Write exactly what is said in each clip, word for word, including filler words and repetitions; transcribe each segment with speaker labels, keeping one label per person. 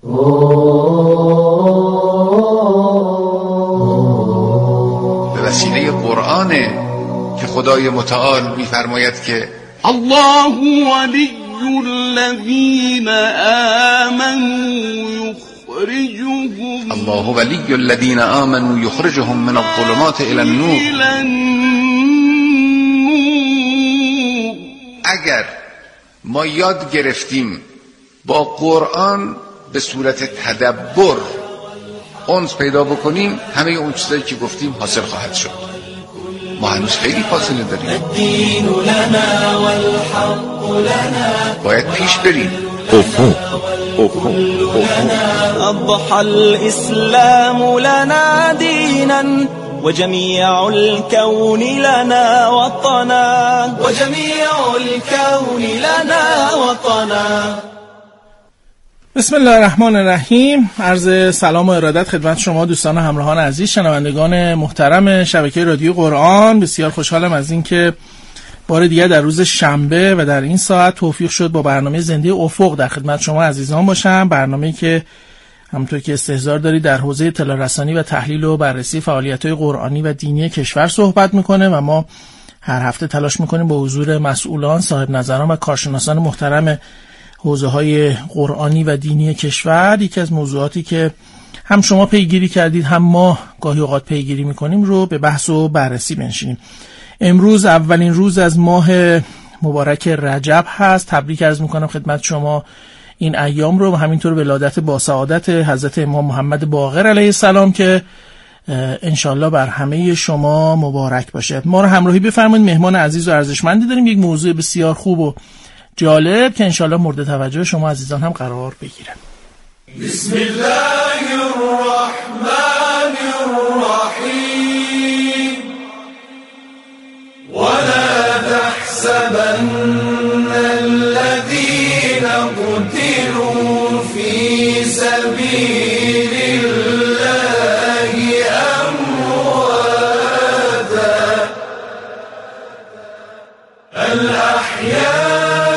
Speaker 1: به وسیله قرآنه که خدای متعال می‌فرماید که
Speaker 2: الله ولی الذین آمنوا یخرجهم
Speaker 1: الله ولی الذین آمنوا یخرجهم من الظلمات الی النور. اگر ما یاد گرفتیم با قرآن به صورت تدبر انس پیدا بکنیم، همه اون چیزایی که گفتیم حاصل خواهد شد. ما هنوز خیلی فاصله داریم، باید پیش بریم.
Speaker 3: افق افق
Speaker 4: أضحى الإسلام لنا دينا وجميع الكون لنا وطنا وجميع الكون لنا وطنا.
Speaker 5: بسم الله الرحمن الرحیم. عرض سلام و ارادت خدمت شما دوستان همراهان عزیز، شنوندگان محترم شبکه رادیو قرآن. بسیار خوشحالم از این که بار دیگر در روز شنبه و در این ساعت توفیق شد با برنامه زنده افق در خدمت شما عزیزان باشم. برنامه‌ای که همونطور که استحضار دارید در حوزه اطلاع رسانی و تحلیل و بررسی فعالیت‌های قرآنی و دینی کشور صحبت میکنه و ما هر هفته تلاش میکنیم با حضور مسئولان، صاحب نظران و کارشناسان محترم حوزه‌های قرآنی و دینی کشور یکی از موضوعاتی که هم شما پیگیری کردید هم ما گاهی اوقات پیگیری میکنیم رو به بحث و بررسی بنشینیم. امروز اولین روز از ماه مبارک رجب هست. تبریک عرض میکنم خدمت شما این ایام رو و همینطور ولادت با سعادت حضرت امام محمد باقر علیه السلام که انشالله بر همه شما مبارک باشه. ما رو همراهی بفرمایید. مهمان عزیز و ارزشمندی داریم، یک موضوع بسیار خوب و جالب که انشالله مورد توجه شما عزیزان هم قرار بگیره.
Speaker 2: بسم الله الرحمن الرحیم ولا تحسبن الذين قتلوا في سبيل الله أمواتا الأحياء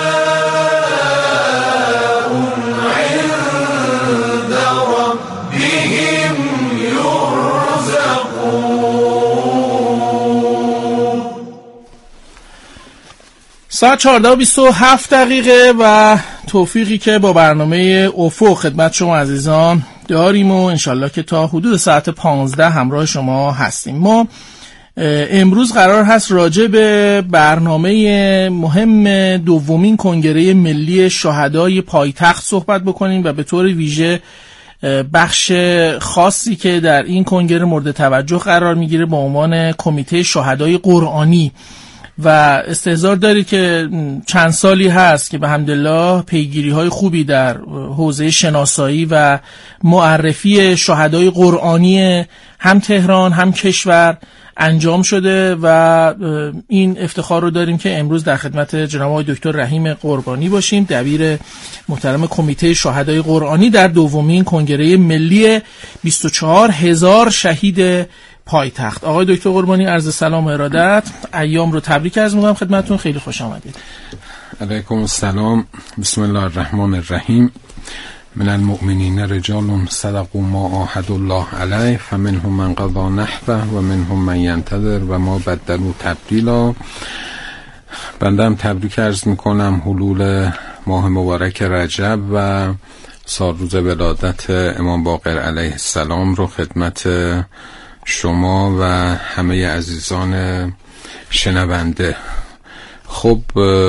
Speaker 5: ساعت چهارده و بیست و هفت دقیقه و توفیقی که با برنامه افق خدمت شما عزیزان داریم و انشالله که تا حدود ساعت پانزده همراه شما هستیم. ما امروز قرار هست راجع به برنامه مهم دومین کنگره ملی شهدای پایتخت صحبت بکنیم و به طور ویژه بخش خاصی که در این کنگره مورد توجه قرار میگیره با عنوان کمیته شهدای قرآنی و استحضار دارید که چند سالی هست که به حمدالله پیگیری های خوبی در حوزه شناسایی و معرفی شهدای قرآنی هم تهران هم کشور انجام شده و این افتخار رو داریم که امروز در خدمت جناب آقای دکتر رحیم قربانی باشیم، دبیر محترم کمیته شهدای قرآنی در دومین کنگره ملی بیست و چهار هزار شهید پایتخت. آقای دکتر قربانی عرض سلام و ارادت، ایام رو تبریک عرض می‌کنم خدمتتون، خیلی خوش آمدید.
Speaker 3: علیکم السلام. بسم الله الرحمن الرحیم. من المؤمنین رجال صدقوا ما عاهدوا الله علیه فمنهم من قضى نحبه و منهم من ینتظر و ما بدلوا تبدیلا. بنده هم تبریک عرض می‌کنم حلول ماه مبارک رجب و سال روز ولادت امام باقر علیه السلام رو خدمت شما و همه عزیزان شنونده. خب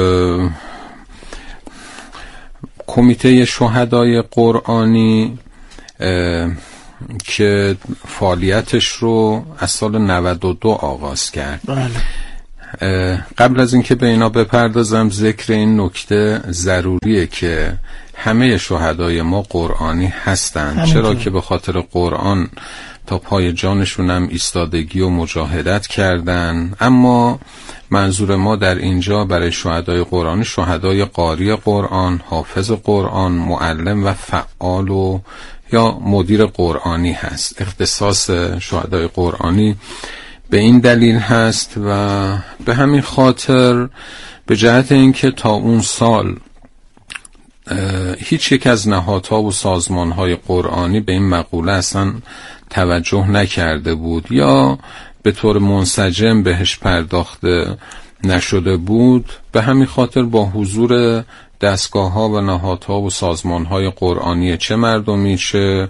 Speaker 3: کمیته شهدای قرآنی که فعالیتش رو از سال نود و دو آغاز کرد.
Speaker 5: بله.
Speaker 3: قبل از اینکه به اینا بپردازم ذکر این نکته ضروریه که همه شهدای ما قرآنی هستند، چرا که به خاطر قرآن تا پای جانشون هم ایستادگی و مجاهدت کردن. اما منظور ما در اینجا برای شهدای قرآنی شهدای قاری قرآن، حافظ قرآن، معلم و فعال و یا مدیر قرآنی هست. اختصاص شهدای قرآنی به این دلیل هست و به همین خاطر به جهت اینکه تا اون سال هیچ یک از نهادها و سازمانهای قرآنی به این مقوله اصلا توجه نکرده بود یا به طور منسجم بهش پرداخته نشده بود. به همین خاطر با حضور دستگاه ها و نهادها و سازمان های قرآنی چه مردمی چه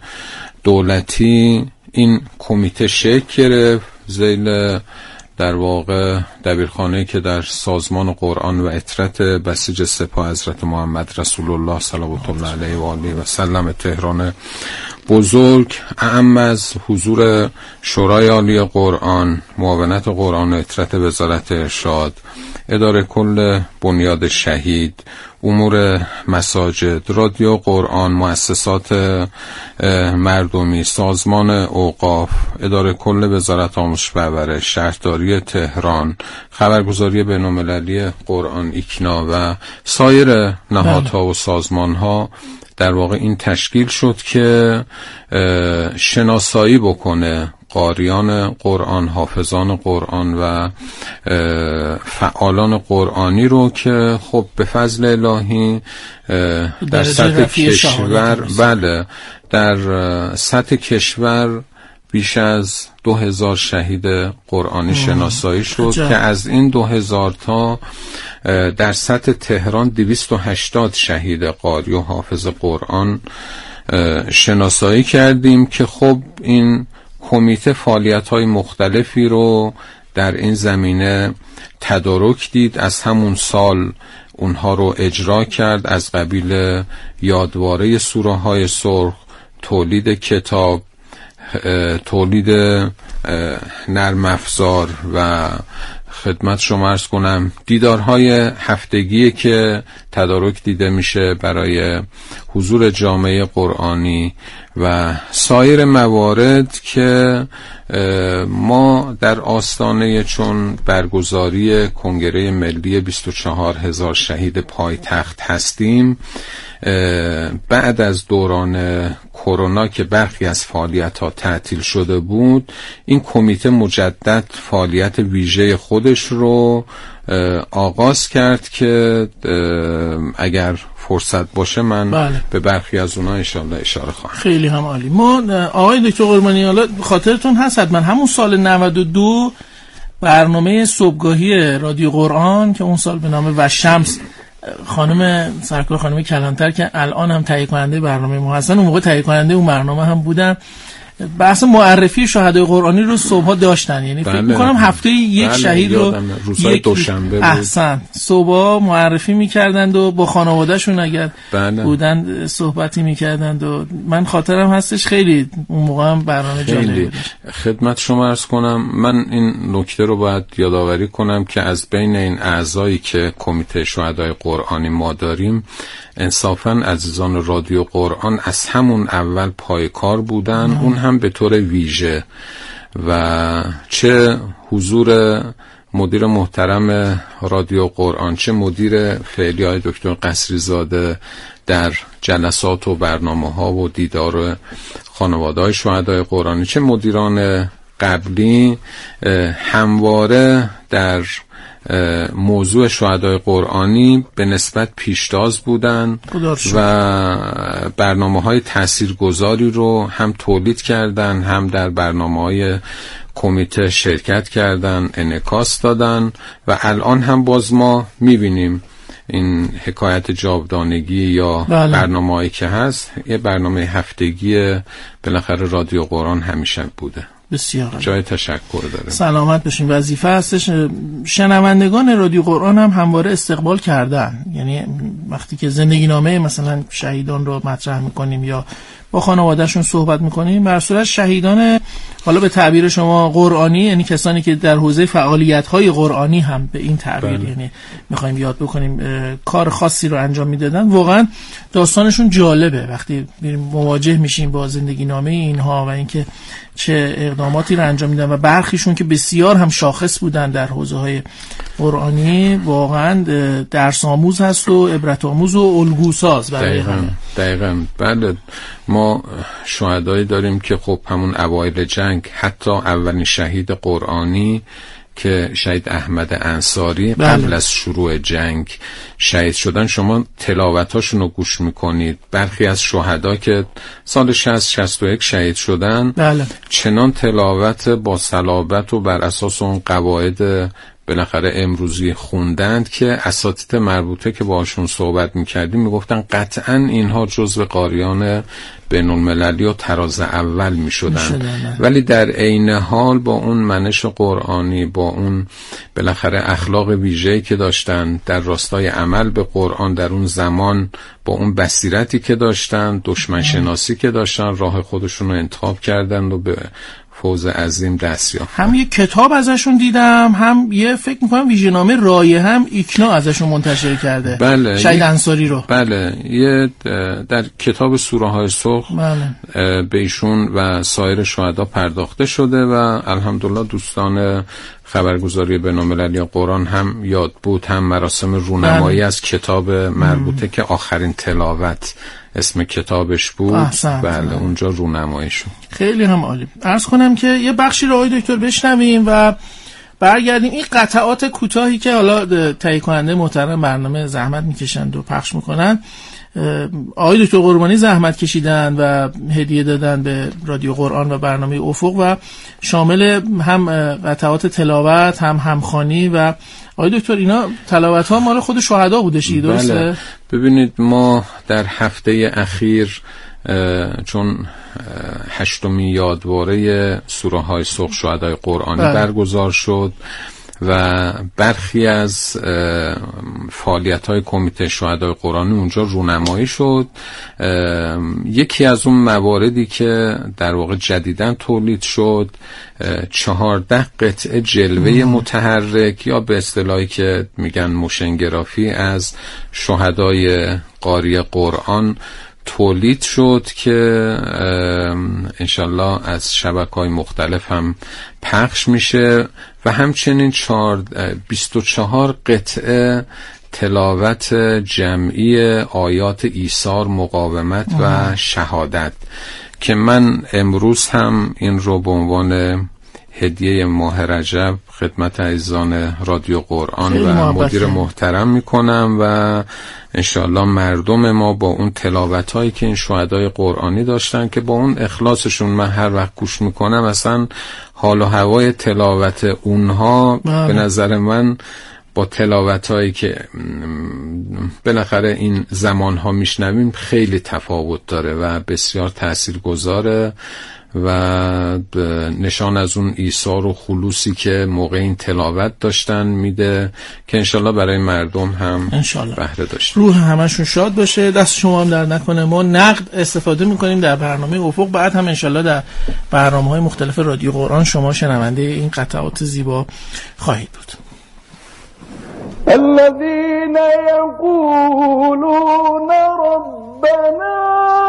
Speaker 3: دولتی این کمیته شکل گرفت زیل در واقع دبیرخانه‌ای که در سازمان قرآن و اطرت بسیج سپاه حضرت محمد رسول الله صلوات الله علیه و آله و سلم تهران بزرگ، اعم از حضور شورای عالی قرآن، معاونت قرآن و اطرت وزارت ارشاد، اداره کل بنیاد شهید، امور مساجد، رادیو قرآن، مؤسسات مردمی، سازمان اوقاف، اداره کل وزارت آموزش و پرورش، شهرداری تهران، خبرگزاری بین‌المللی قرآن ایکنا و سایر نهادها و سازمانها در واقع این تشکیل شد که شناسایی بکنه قاریان قرآن، حافظان قرآن و فعالان قرآنی رو که خب به فضل الهی در سطح کشور بله در سطح کشور بیش از دو هزار شهید قرآنی شناسایی شد که از این دو هزار تا در سطح تهران دویست و هشتاد شهید قاری و حافظ قرآن شناسایی کردیم که خب این کمیته فعالیت‌های مختلفی رو در این زمینه تدارک دید، از همون سال اونها رو اجرا کرد، از قبیل یادواره سوره‌های سرخ، تولید کتاب، تولید نرم افزار و خدمت شما عرض کنم دیدارهای هفتگی که تدارک دیده میشه برای حضور جامعه قرآنی و سایر موارد که ما در آستانه چون برگزاری کنگره ملی بیست و چهار هزار شهید پایتخت هستیم، بعد از دوران کرونا که برخی از فعالیت‌ها تعطیل شده بود، این کمیته مجدد فعالیت ویژه خودش رو آغاز کرد که اگر فرصت باشه من بله. به برخی از اونها انشالله اشاره خواهم.
Speaker 5: خیلی هم عالی. ما آقای دکتر قربانی، حالا خاطرتون هست من همون سال نود و دو برنامه صبحگاهی رادیو قرآن که اون سال به نام و شمس خانم سرکار خانم کلانتر که الان هم تهیه کننده برنامه ما هستن، اون موقع تهیه کننده اون برنامه هم بودن، بحث معرفی شهدای قرآنی رو صبحا داشتن، یعنی
Speaker 3: بله.
Speaker 5: فکر می‌کنم هفته یک بله. شهید رو
Speaker 3: روزهای دوشنبه بود.
Speaker 5: احسن صبحا معرفی می‌کردند و با خانواده‌شون اگر بله. بودن صحبتی می‌کردند و من خاطرم هستش خیلی اون موقع هم برنامه جالبی بود.
Speaker 3: خدمت شما عرض کنم من این نکته رو باید یادآوری کنم که از بین این اعضایی که کمیته شهدای قرآنی ما داریم انصافاً عزیزان رادیو قرآن از همون اول پایکار بودن، اون هم به طور ویژه، و چه حضور مدیر محترم رادیو قرآن، چه مدیر فعلی های دکتر قصری زاده در جلسات و برنامه ها و دیدار خانواده های شهدای قرآنی، چه مدیران قبلی همواره در موضوع شهدای قرآنی به نسبت پیشتاز بودن و برنامه‌های تاثیرگذاری رو هم تولید کردن، هم در برنامه‌های کمیته شرکت کردن، انعکاس دادن و الان هم باز ما می‌بینیم این حکایت جاودانگی یا بله. برنامه‌ای که هست، یه برنامه هفتگی بالاخره رادیو قرآن همیشه بوده.
Speaker 5: بسیار
Speaker 3: جای تشکر داره.
Speaker 5: سلامت باشین. وظیفه هستش. شنوندگان رادیو قرآن هم همواره استقبال کردن، یعنی وقتی که زندگی نامه مثلا شهیدان رو مطرح میکنیم یا با خانوادهشون صحبت میکنیم، بر صورت شهیدان حالا به تعبیر شما قرآنی، یعنی کسانی که در حوزه فعالیت‌های قرآنی هم به این تعبیر بله. یعنی میخوایم یاد بکنیم کار خاصی رو انجام میدادن، واقعا داستانشون جالبه وقتی مواجه میشیم با زندگی نامه اینها و اینکه چه اقداماتی رو انجام میدن و برخیشون که بسیار هم شاخص بودن در حوزه‌های قرآنی، واقعا درس آموز هست و عبرت آموز و الگوساز برای همه.
Speaker 3: دقیقاً. بله، ما شهدایی داریم که خب همون اوایل جنگ حتی اولین شهید قرآنی که شهید احمد انصاری
Speaker 5: بله.
Speaker 3: قبل از شروع جنگ شهید شدن، شما تلاوتاشون رو گوش میکنید. برخی از شهدا که سال شصت شصت و یک شهید شدن
Speaker 5: بله.
Speaker 3: چنان تلاوت با صلابت و بر اساس اون قواعد بالاخره امروزی خوندند که اساتید مربوطه که باشون صحبت میکردیم میگفتن قطعا اینها جزو قاریان بین المللی و تراز اول میشدن، ولی در عین حال با اون منش قرآنی، با اون بالاخره اخلاق ویژه‌ای که داشتن در راستای عمل به قرآن در اون زمان، با اون بصیرتی که داشتن، دشمن شناسی که داشتن، راه خودشون رو انتخاب کردند و به فوز عظیم دست یافت.
Speaker 5: هم یه کتاب ازشون دیدم، هم یه فکر میکنم ویژه‌نامه رایه هم ایکنا ازشون منتشر کرده.
Speaker 3: بله.
Speaker 5: شهید انصاری رو.
Speaker 3: بله. یه در کتاب سوره های سرخ بله. به ایشون و سایر شهدا پرداخته شده و الحمدلله دوستان خبرگزاری بین‌المللی قرآن هم یاد بود، هم مراسم رونمایی بله. از کتاب مربوطه ام. که آخرین تلاوت اسم کتابش بود.
Speaker 5: احسن.
Speaker 3: بله اونجا رونمایی شد.
Speaker 5: خیلی هم عالی. عرض کنم که یه بخشی رو آقای دکتر بشنویم و برگردیم. این قطعات کوتاهی که حالا تهیه کننده محترم برنامه زحمت میکشند و پخش میکنن، آقای دکتر قربانی زحمت کشیدن و هدیه دادن به رادیو قرآن و برنامه افق و شامل هم قطعات تلاوت هم همخوانی و آقای دکتر اینا تلاوت ها مال خود شهدا بوده شید درسته؟
Speaker 3: بله. ببینید ما در هفته اخیر چون هشتمین یادواره سوره های سرخ شهدای قرآنی بله. برگزار شد و برخی از فعالیت‌های کمیته شهدای قرآنی اونجا رونمایی شد. یکی از اون مواردی که در واقع جدیداً تولید شد چهارده قطعه جلوه متحرک یا به اصطلاحی که میگن موشنگرافی از شهدای قاری قرآن تولید شد که انشالله از شبکه‌های مختلف هم پخش میشه و همچنین بیست و چهار قطعه تلاوت جمعی آیات ایثار، مقاومت و شهادت که من امروز هم این رو به عنوان هدیه ماه رجب خدمت عزیزان رادیو قرآن و مدیر محترم میکنم و انشاءالله مردم ما با اون تلاوت هایی که این شهدای قرآنی داشتن که با اون اخلاصشون من هر وقت گوش میکنم اصلا حال و هوای تلاوت اونها بله. به نظر من با تلاوت هایی که بالاخره این زمان ها میشنویم خیلی تفاوت داره و بسیار تأثیر گذاره و نشان از اون ایثار و خلوصی که موقع این تلاوت داشتن میده که انشالله برای مردم هم انشالله بهره داشته.
Speaker 5: روح همشون شاد باشه، دست شما هم در نکنه. ما نقد استفاده میکنیم در برنامه افق، بعد هم انشالله در برنامه‌های مختلف رادیو قرآن شما شنونده این قطعات زیبا خواهید بود.
Speaker 2: الذين يقولون ربنا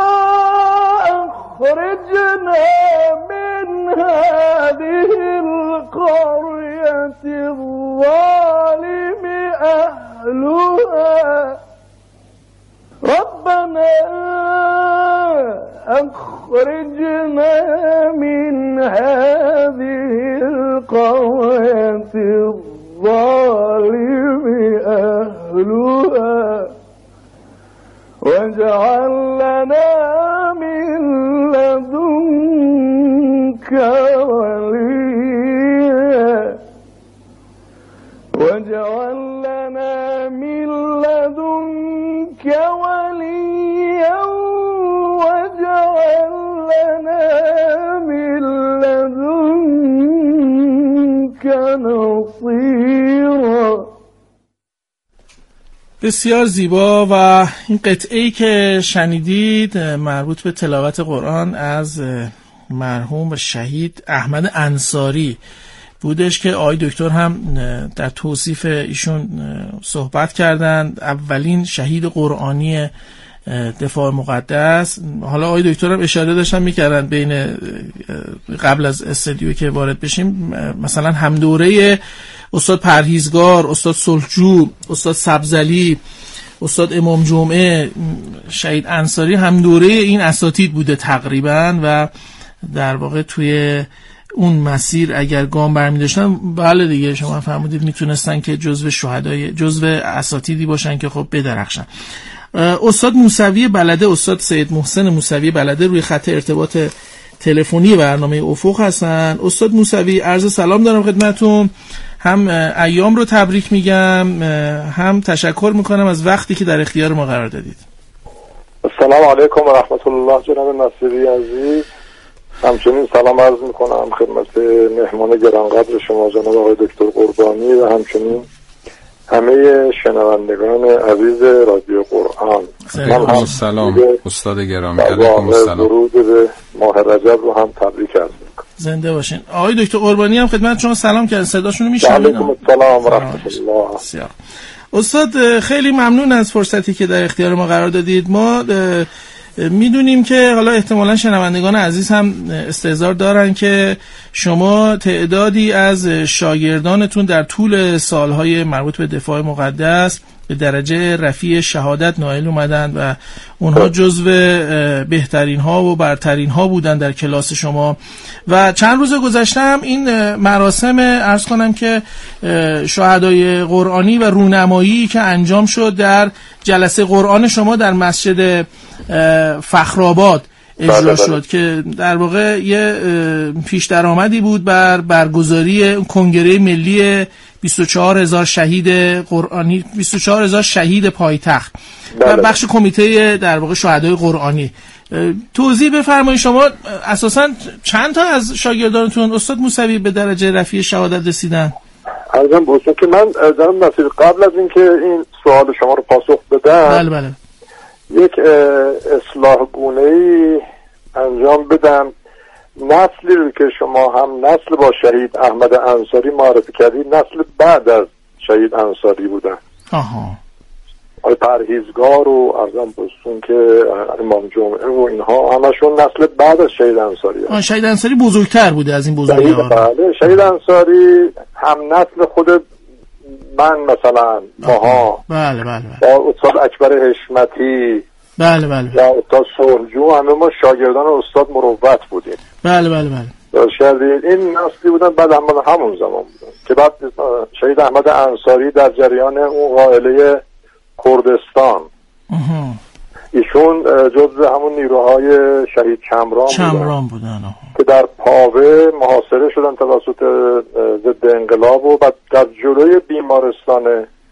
Speaker 2: أخرجنا من هذه القرية الظالم أهلها ربنا أخرجنا من هذه القرية الظالم أهلها واجعل لنا من لدنك وليا واجعل لنا من لدنك وليا واجعل لنا من لدنك نصيرا.
Speaker 5: بسیار زیبا. و این قطعه‌ای که شنیدید مربوط به تلاوت قرآن از مرحوم و شهید احمد انصاری بودش که آقای دکتر هم در توصیف ایشون صحبت کردند. اولین شهید قرآنی دفاع مقدس. حالا آقای دکتر هم اشاره داشتن میکردن بین قبل از استودیو که وارد بشیم مثلا هم دوره استاد پرهیزگار، استاد صلحجو، استاد سبزعلی، استاد امام جمعه، شهید انصاری هم دوره این اساتید بوده تقریبا و در واقع توی اون مسیر اگر گام برمی داشتن، بله دیگه شما فرمودید میتونستن که جزو شهدای جزو اساتیدی باشن که خب بدرخشن. استاد موسوی بلده، استاد سید محسن موسوی بلده روی خط ارتباط تلفنی برنامه افق هستن. استاد موسوی عرض سلام دارم خدمتتون، هم ایام رو تبریک میگم، هم تشکر میکنم از وقتی که در اختیار ما قرار دادید.
Speaker 6: السلام علیکم و رحمت الله جناب نصیری عزیز. همچنین سلام عرض میکنم خدمت مهمان گرانقدر شما جناب آقای دکتر قربانی و همچنین همه شنوندگان عزیز رادیو قرآن.
Speaker 3: سلام سلام استاد گرامی، علیکم السلام.
Speaker 6: درود به ماه رجب رو هم تبریک عرض میکنم.
Speaker 5: زنده باشین. آقای دکتر قربانی هم خدمت شما سلام کردن، صداشون رو میشنوید؟
Speaker 6: علیکم السلام و رحمت الله.
Speaker 5: استاد خیلی ممنون از فرصتی که در اختیار ما قرار دادید. ما میدونیم که حالا احتمالا شنوندگان عزیز هم استحضار دارن که شما تعدادی از شاگردانتون در طول سالهای مربوط به دفاع مقدس به درجه رفیع شهادت نائل اومدن و اونها جزو بهترین ها و برترین ها بودن در کلاس شما. و چند روز گذشته هم این مراسم عرض کنم که شهدای قرآنی و رونمایی که انجام شد در جلسه قرآن شما در مسجد فخرآباد اجرا شد که در واقع یه پیش درآمدی بود بر برگزاری کنگره ملی بیست و چهار هزار شهید قرآنی، بیست و چهار هزار شهید پایتخت و بخش کمیته در واقع شهدای قرآنی. توضیح بفرمایید شما اساساً چند تا از شاگردانتون استاد موسوی به درجه رفیع شهادت رسیدن؟
Speaker 6: عرضم بودم که من جناب نصیر قبل از اینکه این سوال شما رو پاسخ بدم
Speaker 5: بله بله
Speaker 6: یک اصلاح گونه‌ای انجام بدم. نسلی رو که شما هم نسل با شهید احمد انصاری معرفی کردید، نسل بعد از شهید انصاری بودن.
Speaker 5: آها.
Speaker 6: آقای پرهیزگار و ارزم بستون که امام جمعه و اینها همشون نسل بعد از شهید انصاری هست.
Speaker 5: آه شهید انصاری بزرگتر بوده از این بزرگی ها.
Speaker 6: بله شهید انصاری هم نسل خود من مثلا ماها
Speaker 5: بله بله
Speaker 6: بله با استاد اکبر حشمتی
Speaker 5: بله بله
Speaker 6: یا استاد سرجو همه ما شاگردان استاد مروت بودیم.
Speaker 5: بله بله بله
Speaker 6: شاید این نسلی بودن بعد هم همون زمان بودن که بعد شهید احمد انصاری در جریان اون قائله کردستان ایشون جزء همون نیروهای شهید چمران,
Speaker 5: چمران بودن, بودن.
Speaker 6: که در پاوه محاصره شدن توسط ضد انقلاب و بعد در جلوی بیمارستان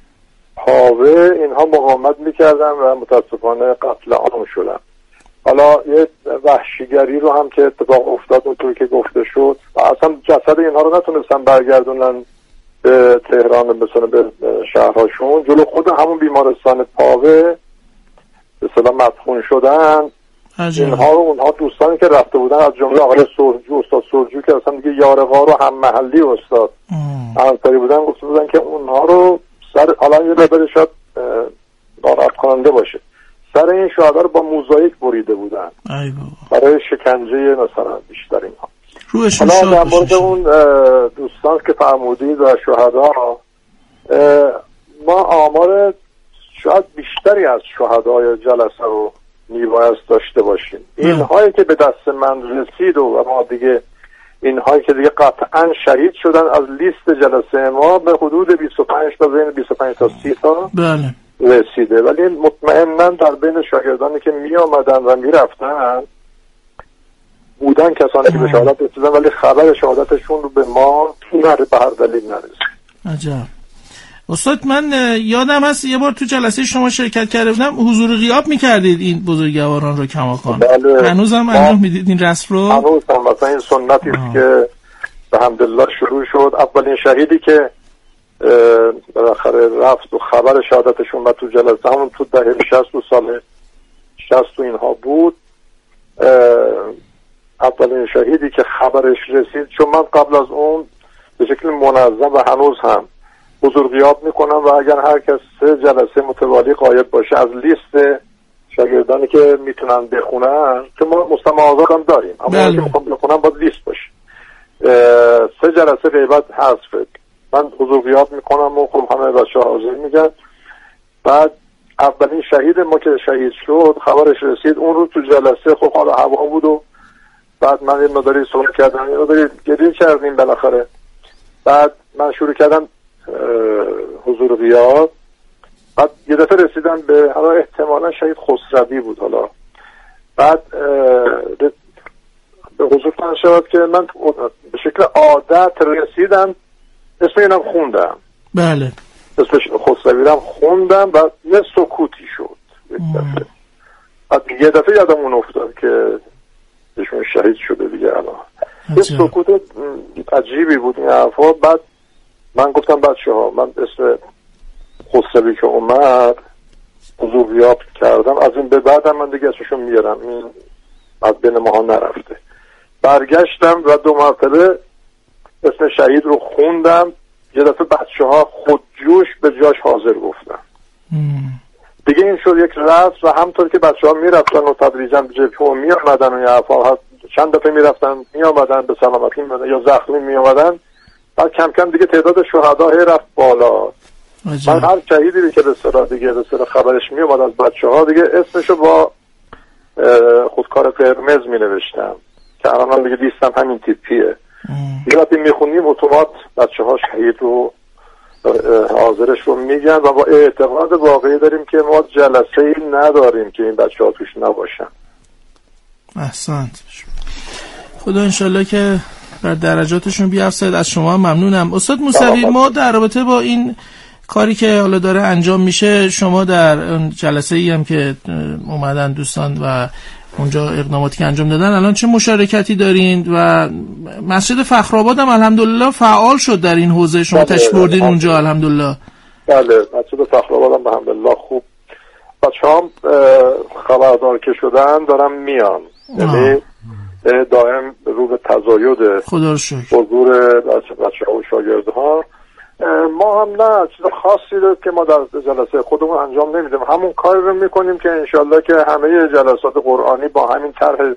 Speaker 6: پاوه اینها مقاومت میکردن و متاسفانه قتل عام شدن. حالا یه وحشیگری رو هم که اتفاق افتاد اونطور که گفته شد و اصلا جسد اینها رو نتونستن برگردونن به تهران مثلا به شهرهاشون، جلو خود همون بیمارستان پاوه به اصطلاح مدفون شدن. عجب. اینها رو اونها دوستانی که رفته بودن از جمله آقای سرجو استاد سرجو که اصلا دیگه یارغار و هم محلی استاد انصاری بودن گفته بودن که اونها رو سر حالا یه لبه شاید ناراحت کننده باشه، سر این شهدا رو با موزاییک بریده بودن
Speaker 5: ای
Speaker 6: برای شکنجه مثلا بیشتر اینها.
Speaker 5: روشون
Speaker 6: حالا در مورد اون دوستان که فرمودید و شهدا، ما آمار شاید بیشتری از شهدای جلسه رو میبایست داشته باشیم. اینهایی که به دست من رسید و ما دیگه اینهایی که دیگه قطعا شهید شدن از لیست جلسه ما به حدود بیست و پنج تا بین بیست و پنج تا سی تا
Speaker 5: بله
Speaker 6: رسیده، ولی مطمئناً در بین شاگردانی که می آمدن و می رفتن بودن کسانی که به شهادت رسیدن ولی خبر شهادتشون رو به ما نره به هر دلیل نرسید.
Speaker 5: عجب. استاد من یادم هست یه بار تو جلسه شما شرکت کرده بودم، حضور غیاب میکردید این بزرگواران رو کماکان.
Speaker 6: بله.
Speaker 5: هنوز هم انجام میدید این رسم رو؟
Speaker 6: هنوز هم مثلا این سنتی است که به حمدالله شروع شد. اولین شهیدی که بالاخره رفت و خبر شهادتشون و تو جلسه همون تو دهه شصت و سال شصت و اینها بود، اولین شهیدی که خبرش رسید، چون من قبل از اون به شکل منظم و هنوز هم حضور غیاب میکنم و اگر هر کس سه جلسه متوالی غایب باشه از لیست شاگردانی که میتونن بخونن که ما مستمع آزاد هم داریم اما
Speaker 5: بله.
Speaker 6: که میخوام بخونم باید لیست باشه، سه جلسه غیبت حذف، من حضور غیاب میکنم و خب همه بچه حاضر میگن. بعد اولین شهید ما که شهید شد خبرش رسید اون رو تو جلسه خب حالا هوا بود و بعد من یه مداری صحبت کردم، یه مداری گریه کردیم بالاخره. بعد من شروع کردم حضور غیاب. بعد یه دفعه رسیدم به حالا احتمالا شهید خسروی بود. حالا بعد به حضورتان شد که من به شکل عادت رسیدم، اسم اینم خوندم.
Speaker 5: بله.
Speaker 6: اسم خسروی رو خوندم و یه سکوتی شد. بعد یه دفعه یادم اون افتاد که ایشون شهید شده دیگه. الان یه سکوت عجیبی بود این حرفا. بعد من گفتم بچه ها من اسم خسروی که اومد حضور غیاب کردم، از این به بعدم من دیگه اسمشون میارم، این از بین ماها نرفته. برگشتم و دو مرتبه اسم شهید رو خوندم. یه دفعه بچه ها خودجوش به جاش حاضر گفتن. دیگه این شد یک رسم و همطور که بچه ها میرفتن و تدریجا به جبهه می آمدن و یا چند دفعه میرفتن می آمدن به سلامتی می آمدن یا زخمی می آمدن. بعد کم کم دیگه تعداد شهدا رفت بالا. من هر شهیدی که به اصطلاح دیگه به اصطلاح خبرش می اومد از بچه ها دیگه اسمشو با خودکار قرمز می نوشتم که الان دیگه لیستم همین تیپیه. دیگه وقتی می خونیم اتومات بچه ها شهید رو حاضرش رو میگن و با اعتقاد واقعی داریم که ما جلسه ای نداریم که این بچه ها توش نباشن.
Speaker 5: احسنت. خدا انشالله که بر درجاتشون بیافزاید. از شما ممنونم استاد موسوی. ما در رابطه با این کاری که حالا داره انجام میشه، شما در جلسه ای هم که اومدن دوستان و اونجا اقداماتی که انجام دادن الان چه مشارکتی دارین؟ و مسجد فخرآباد هم الحمدلله فعال شد در این حوزه، شما تشریف بردین اونجا الحمدلله.
Speaker 6: بله مسجد فخرآباد هم الحمدلله خوب بچه‌ها خبردار که شدن دارن میان، یعنی دائم رو به تزاید
Speaker 5: خدا رو شکر
Speaker 6: حضور بچه‌ها و شاگردها. ما هم نه چیز خاصی رو که ما در جلسه خودمون انجام نمیدیم، همون کاری رو میکنیم که انشالله که همه جلسات قرآنی با همین طرح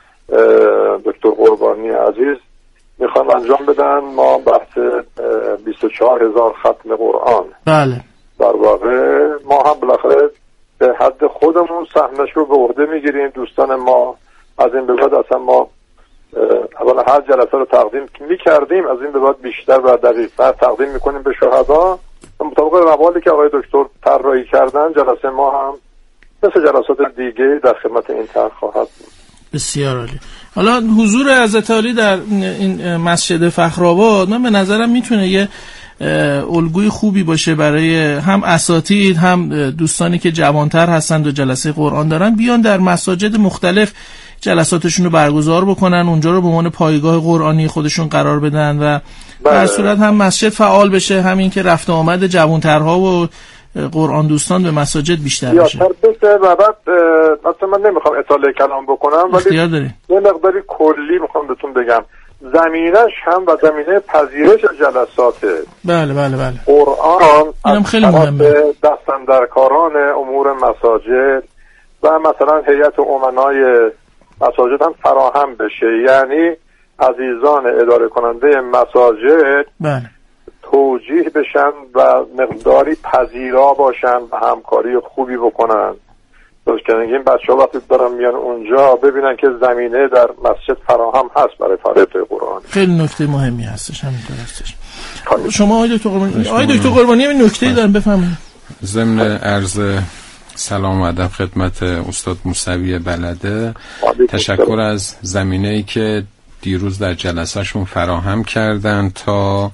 Speaker 6: دکتر قربانی عزیز میخوان انجام بدن. ما بحث بیست و چهار هزار ختم قرآن
Speaker 5: بله
Speaker 6: در واقع ما هم بالاخره به حد خودمون سهمش رو به عهده میگیریم. دوستان ما از این به بعد اصلا ما اولا هر جلسه رو تقدیم میکردیم، از این به بعد بیشتر و دقیق‌تر تقدیم میکنیم به شهدا. مطابق روالی که آقای دکتر طراحی کردن جلسه ما هم مثل جلسات دیگه در خدمت این طرح خواهد بود.
Speaker 5: بسیار عالی. حالا حضور حضرت عالی در این مسجد فخرآباد من به نظرم میتونه یه الگوی خوبی باشه برای هم اساتید هم دوستانی که جوانتر هستند و جلسه قرآن دارن، بیان در مساجد مختلف جلساتشون رو برگزار بکنن، اونجا رو به عنوان پایگاه قرآنی خودشون قرار بدن و در صورت هم مسجد فعال بشه، همین که رفت آمد جوانترها و قرآن دوستان به مساجد بیشتر بشه.
Speaker 6: و بعد مثلا من نمیخوام اطاله کلام بکنم ولی یه مقداری کلی میخوام بهتون بگم. زمینش هم و زمینه پذیرش جلساته.
Speaker 5: بله بله بله.
Speaker 6: قرآن
Speaker 5: اینم خیلی مهمه.
Speaker 6: دستاندرکاران امور مساجد و مثلا هیئت امنای مساجد هم فراهم بشه، یعنی عزیزان اداره کننده مساجد
Speaker 5: بله
Speaker 6: توجیه بشن و مقداری پذیرا باشن و همکاری خوبی بکنن. درست که این بچه ها وقتی دارن میان اونجا ببینن که زمینه در مسجد فراهم هست برای فعالیت قرآن.
Speaker 5: خیلی نکته مهمی هستش، همینطور هستش. شما آقای دکتر قربانی آقای دکتر قربانی این نکته‌ای دارن بفهمید.
Speaker 3: ضمن عرض سلام و ادب خدمت استاد موسوی بلده، تشکر از زمینه‌ای که دیروز در جلسه‌شون فراهم کردن تا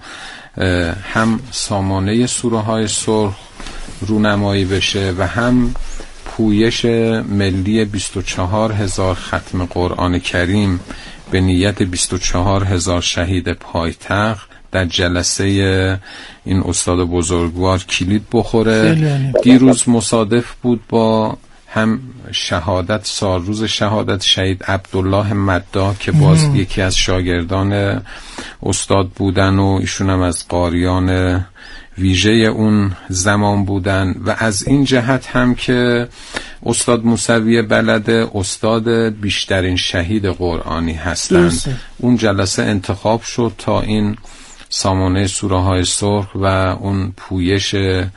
Speaker 3: هم سامانه سوره های سرخ رونمایی بشه و هم پویش ملی بیست و چهار هزار ختم قرآن کریم به نیت بیست و چهار هزار شهید پایتخت در جلسه این استاد بزرگوار کلید بخوره. دیروز مصادف بود با هم شهادت سالروز شهادت شهید عبدالله مدا که باز ام. یکی از شاگردان استاد بودن و ایشون هم از قاریان ویژه اون زمان بودن و از این جهت هم که استاد موسوی بلده استاد بیشترین شهید قرآنی هستند. اون جلسه انتخاب شد تا این سامانه سوره های سرخ و اون پویش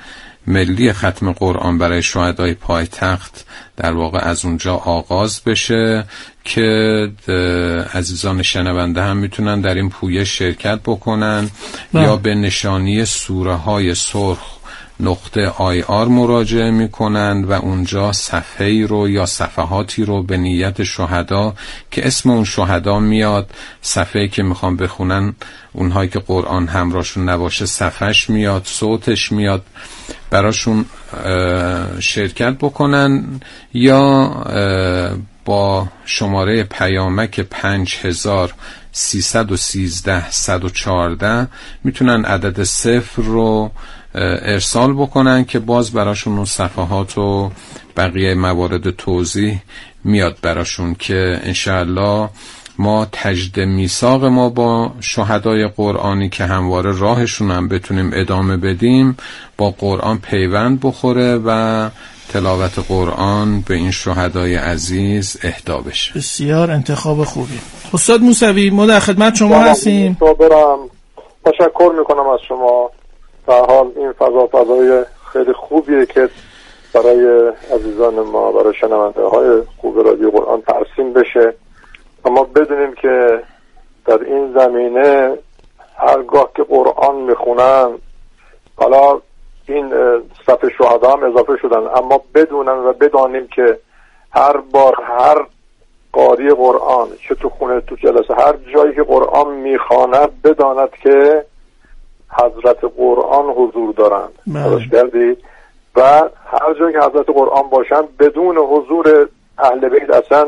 Speaker 3: ملی ختم قرآن برای شهدای پایتخت در واقع از اونجا آغاز بشه. که عزیزان شنونده هم میتونن در این پویش شرکت بکنن با. یا به نشانی سوره های سرخ نقطه آی آر مراجعه میکنند و اونجا صفحه‌ای رو یا صفحاتی رو به نیت شهدا که اسم اون شهدا میاد، صفحه‌ای که میخوان بخونن اونهایی که قرآن همراهشون نباشه صفحش میاد، صوتش میاد، براشون شرکت بکنن یا با شماره پیامک پنج هزار سیصد و سیزده صد و چهارده میتونن عدد صفر رو ارسال بکنن که باز براشون اون صفحات و بقیه موارد توضیح میاد براشون که انشاءالله ما تجدید میثاق ما با شهدای قرآنی که همواره راهشون هم بتونیم ادامه بدیم با قرآن پیوند بخوره و تلاوت قرآن به این شهدای عزیز اهدا بشه.
Speaker 5: بسیار انتخاب خوبی. استاد موسوی ما در خدمت شما هستیم.
Speaker 6: برم تشکر میکنم از شما. در حال این فضا فضای خیلی خوبیه که برای عزیزان ما، برای شنونده های خوب رادیو قرآن ترسیم بشه. اما بدونیم که در این زمینه هرگاه که قرآن میخونن، حالا این صف شهدا هم اضافه شدن، اما بدونن و بدانیم که هر بار هر قاری قرآن چه تو خونه تو جلسه هر جایی که قرآن میخواند بداند که حضرت قرآن حضور دارند. درست کردی؟ و هر جایی که حضرت قرآن باشن بدون حضور اهل بیت اصلا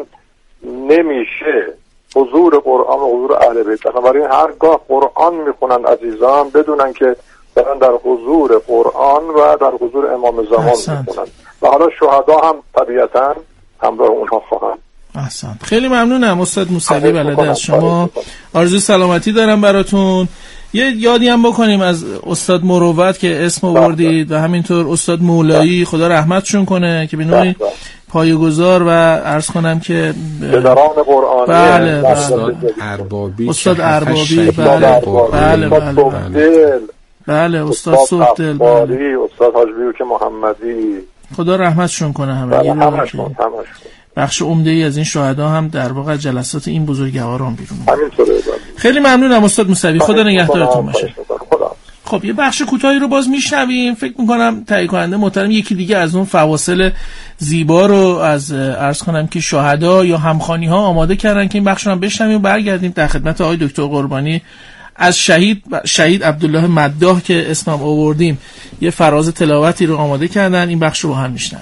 Speaker 6: نمیشه. حضور قرآن و حضور اهل بیت، بنابراین هرگاه قرآن میخونن عزیزان بدونن که دارن در حضور قرآن و در حضور امام زمان میخونن و حالا شهدا هم طبیعتا همراه اونها خواهند.
Speaker 5: احسنت. خیلی ممنونم استاد موسوی بلده از شما. آرزوی سلامتی دارم براتون. یه یادی هم بکنیم از استاد مروت که اسم آوردید و همینطور استاد مولایی خدا رحمتشون کنه که به نوعی پایه‌گذار و عرض کنم که
Speaker 6: پدران قرآنی،
Speaker 5: بله بله
Speaker 3: استاد اربابی،
Speaker 5: استاد اربابی، بله بله بله بله استاد صبحدل،
Speaker 6: بله استاد حاج بیوک محمدی،
Speaker 5: خدا رحمتشون کنه همه.
Speaker 6: بله همشون همشون
Speaker 5: بخش عمده‌ای از این شهدا هم در واقع جلسات این بزرگواران بیرون.
Speaker 6: همینطوره.
Speaker 5: خیلی ممنونم استاد موسوی، خدا نگهدارتون باشه. خب یه بخش کوتاهی رو باز میشنویم. فکر میکنم تهیه کننده محترم یکی دیگه از اون فواصل زیبا رو از عرض کنم که شهدا یا همخوانی ها آماده کردن که این بخش رو هم بشنویم و برگردیم در خدمت آقای دکتر قربانی از شهید شهید عبدالله مداح که اسمم آوردیم یه فراز تلاوتی رو آماده کردن. این بخش رو با هم میشنویم.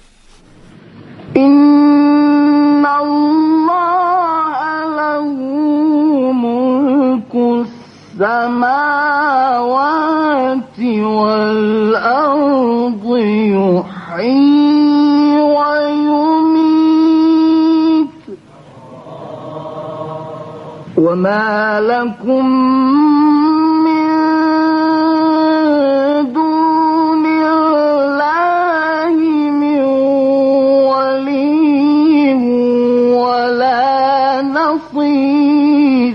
Speaker 2: إن الله له ملك السماوات والأرض يحيي ويميت وما لكم من دون الله من ولي ولا نصير.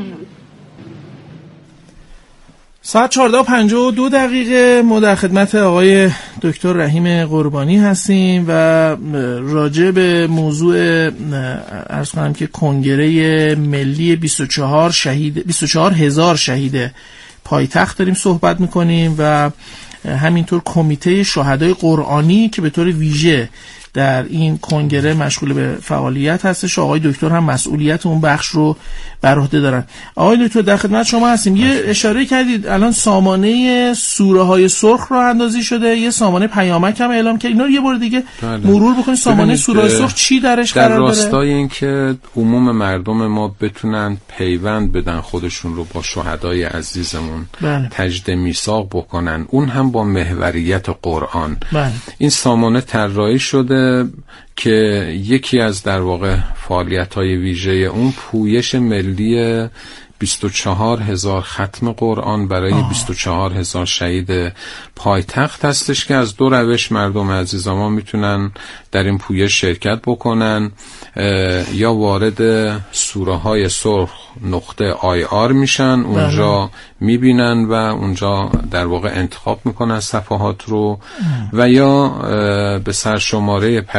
Speaker 5: ساعت چهارده و پنجاه و دو دقیقه ما در خدمت آقای دکتر رحیم قربانی هستیم و راجع به موضوع عرض کنم که کنگره ملی بیست و چهار شهید بیست و چهار هزار شهید پایتخت داریم صحبت میکنیم و همینطور کمیته شهدای قرآنی که به طور ویژه در این کنگره مشغول به فعالیت هستش. آقای دکتر هم مسئولیت اون بخش رو بر عهده دارن. آقای دکتر در خدمت شما هستیم. یه اشاره کردید الان سامانه سوره های سرخ راه اندازی شده، یه سامانه پیامک هم اعلام کرد. اینا رو یه بار دیگه بله. مرور بکنید. سامانه سوره های سرخ چی درش قرار داره؟ در
Speaker 3: راستای این که عموم مردم ما بتونن پیوند بدن خودشون رو با شهدای عزیزمون، بله. تجدید میثاق بکنن، اون هم با محوریت قرآن. بله. این سامانه طراحی شده که یکی از در واقع فعالیت‌های ویژه اون پویش ملی بیست و چهار هزار ختم قرآن برای آه. بیست و چهار هزار شهید پایتخت هستش که از دو روش مردم عزیز ما میتونن در این پویش شرکت بکنن. یا وارد سوره های سرخ نقطه آی آر میشن، اونجا میبینن و اونجا در واقع انتخاب میکنن صفحات رو، و یا به سرشماره پیامک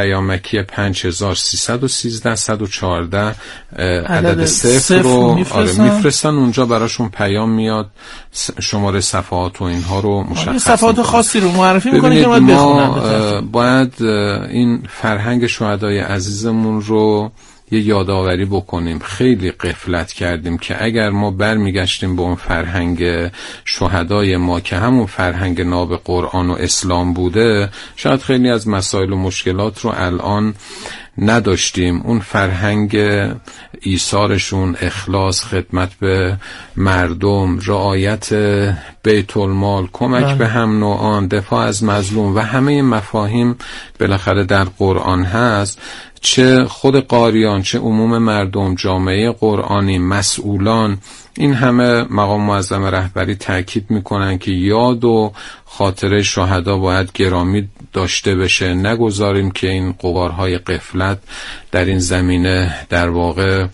Speaker 3: شمارکی پنج هزار و سیصد و سیزده صد و چهارده عدد صفر رو آره میفرستن. اونجا براشون پیام میاد، شماره صفحات و اینها رو مشخص
Speaker 5: صفحات خاصی رو معرفی میکنه که باید بخونن.
Speaker 3: باید این فرهنگ شهدای عزیزمون رو یه یادآوری بکنیم. خیلی غفلت کردیم که اگر ما برمیگشتیم به اون فرهنگ شهدای ما که همون فرهنگ ناب قرآن و اسلام بوده، شاید خیلی از مسائل و مشکلات رو الان نداشتیم. اون فرهنگ ایثارشون، اخلاص، خدمت به مردم، رعایت بیت المال، کمک به هم نوعان، دفاع از مظلوم و همه مفاهیم بالاخره در قرآن هست. چه خود قاریان، چه عموم مردم، جامعه قرآنی، مسئولان، این همه مقام معظم رهبری تاکید میکنن که یاد و خاطره شهدا باید گرامی داشته بشه. نگذاریم که این غبارهای غفلت در این زمینه در واقع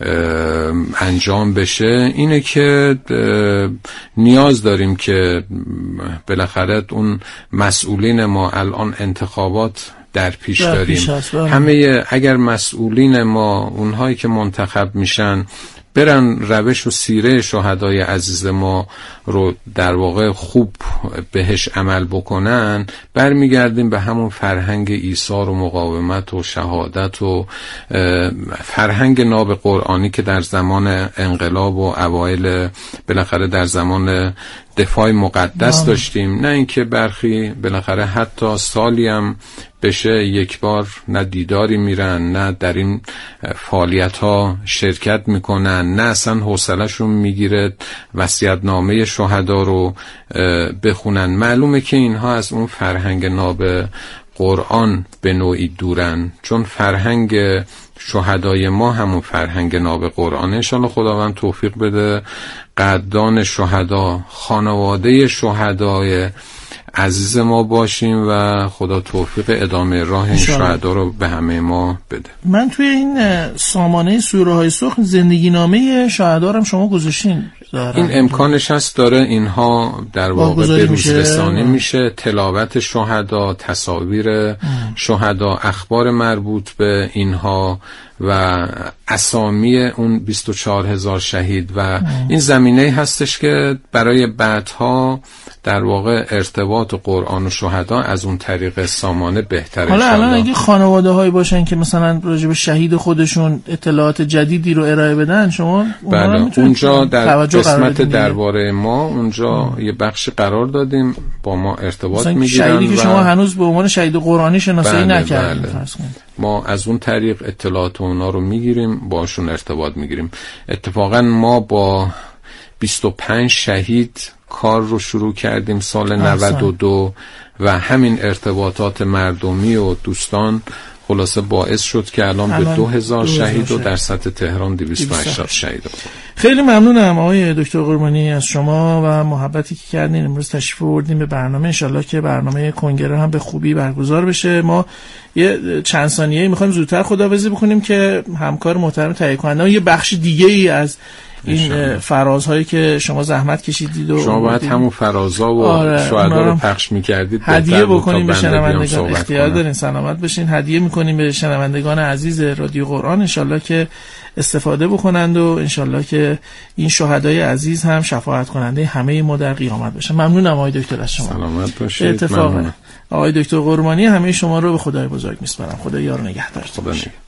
Speaker 3: انجام بشه. اینه که نیاز داریم که بالاخره اون مسئولین ما، الان انتخابات در پیش داریم، همه اگر مسئولین ما، اونهایی که منتخب میشن، برن روش و سیره شهدای عزیز ما رو در واقع خوب بهش عمل بکنن، برمیگردیم به همون فرهنگ ایثار و مقاومت و شهادت و فرهنگ ناب قرآنی که در زمان انقلاب و اوایل بالاخره در زمان دفاع مقدس نام. داشتیم. نه اینکه برخی بالاخره حتی سالی هم بشه یک بار نه دیداری میرن، نه در این فعالیت ها شرکت میکنن، نه اصلا حوصله‌شون میگیره وصیت‌نامه شهدا رو بخونن. معلومه که اینها از اون فرهنگ ناب قرآن به نوعی دورن، چون فرهنگ شهدای ما همون فرهنگ ناب قرآن. انشالله خداوند توفیق بده قدردان شهدا، خانواده شهدای عزیز ما باشیم و خدا توفیق ادامه راه این شهدا رو به همه ما بده.
Speaker 5: من توی این سامانه سوره های سرخ زندگی نامه شهدا رو شما گذاشتین؟
Speaker 3: این امکانش هست، داره اینها در واقع به روز رسانی میشه. تلاوت شهدا، تصاویر شهدا، اخبار مربوط به اینها و اسامی اون بیست و چهار هزار شهید و ام. این زمینه هستش که برای بعدها در واقع ارتباط قرآن و شهدا از اون طریق سامانه بهتره.
Speaker 5: حالا الان اگه خانواده هایی باشن که مثلا راجع به شهید خودشون اطلاعات جدیدی رو ارائه بدن، شما
Speaker 3: بله اونجا در قسمت درباره ما اونجا ام. یه بخش قرار دادیم، با ما ارتباط میگیرن.
Speaker 5: شهیدی که شما هنوز به عنوان شهید قرآنی شناسایی بله نکردید بله.
Speaker 3: ما از اون طریق اطلاعات اونا رو میگیریم، باشون ارتباط میگیریم. اتفاقا ما با بیست و پنج شهید کار رو شروع کردیم سال نود و دو و همین ارتباطات مردمی و دوستان خلاصه باعث شد که الان, الان به دو هزار شهید و در سطح تهران دویست و هشتاد شهید.
Speaker 5: خیلی ممنونم آقای دکتر قربانی از شما و محبتی که کردین. امروز تشریف آوردین به برنامه، انشالله که برنامه کنگره هم به خوبی برگزار بشه. ما یه چند ثانیه‌ای می‌خوایم زودتر خداحافظی بکنیم که همکار محترم تهیه کننده یه بخش دیگه ای از این فرازهایی که شما زحمت کشیدید و
Speaker 3: شما باید همون فرازها و آره شهدا رو پخش می‌کردید
Speaker 5: هدیه بکنیم به شنوندگان. اختیار دارین، سلامت باشین. هدیه می‌کنیم به شنوندگان عزیز رادیو قرآن، انشالله که استفاده بکنند و انشالله که این شهدای عزیز هم شفاعت کننده همه ما در قیامت باشن. ممنونم آقای دکتر از شما.
Speaker 3: سلامت باشید.
Speaker 5: اتفاقا آقای دکتر قربانی همه شما رو به خدای بزرگ میسپارم. خدا یار نگهدارتون باشه.